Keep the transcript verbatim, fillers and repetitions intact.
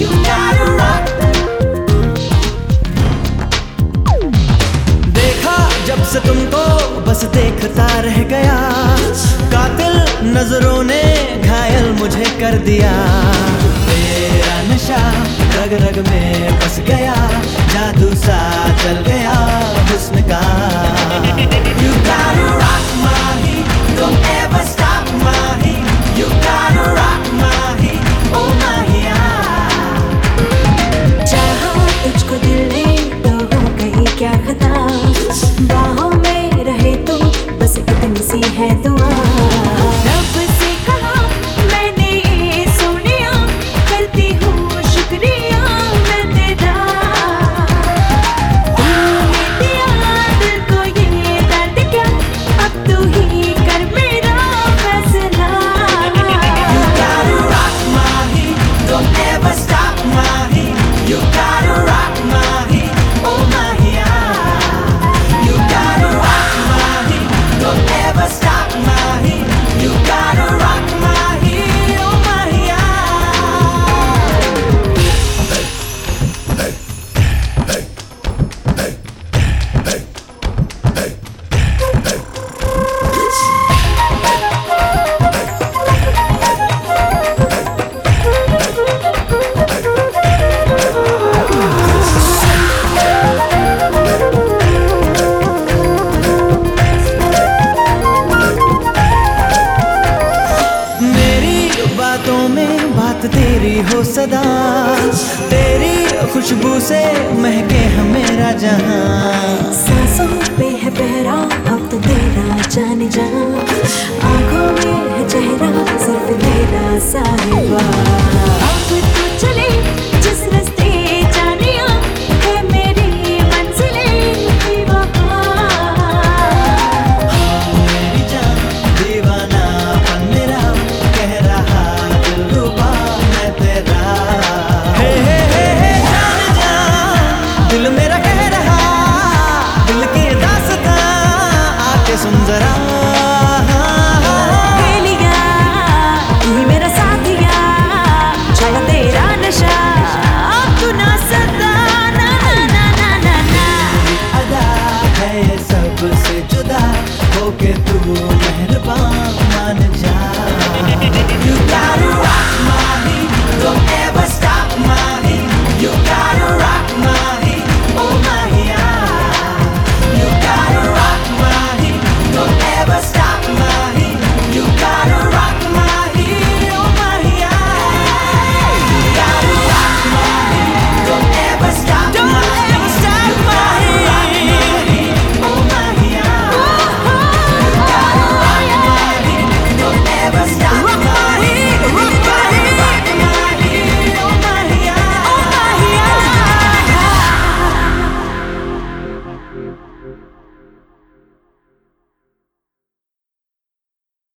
You gotta rock. देखा जब से तुमको बस देखता रह गया, कातिल नजरों ने घायल मुझे कर दिया। तेरा नशा रग रग में बस गया, जादू सा चल गया हुस्न का। You gotta rock Mahi, don't ever stop Mahi. You gotta rock Mahi, oh माहिया। चाहा तुझको दिल ने तो हो गई क्या खता, बाहों में रहे तू बस इतनी सी है दुआ। रब से कहा मैंने ये सोनिया, करती हूँ शुक्रिया मैं तेरा। तूने दिया दिल को ये दर्द क्या, अब तू ही कर मेरा फैसला। You gotta rock Mahi, don't ever stop Mahi. You gotta rock Mahi, oh माहिया। You gotta rock Mahi, don't ever stop Mahi. You gotta rock Mahi, oh माहिया। मेरी बातों में बात तेरी हो सदा, तेरी खुशबू से महके है मेरा जहां। सांसों पे है पहरा अब तो तेरा जाने जा, आंखों में है चेहरा सिर्फ तेरा साहिबा। अब तू चले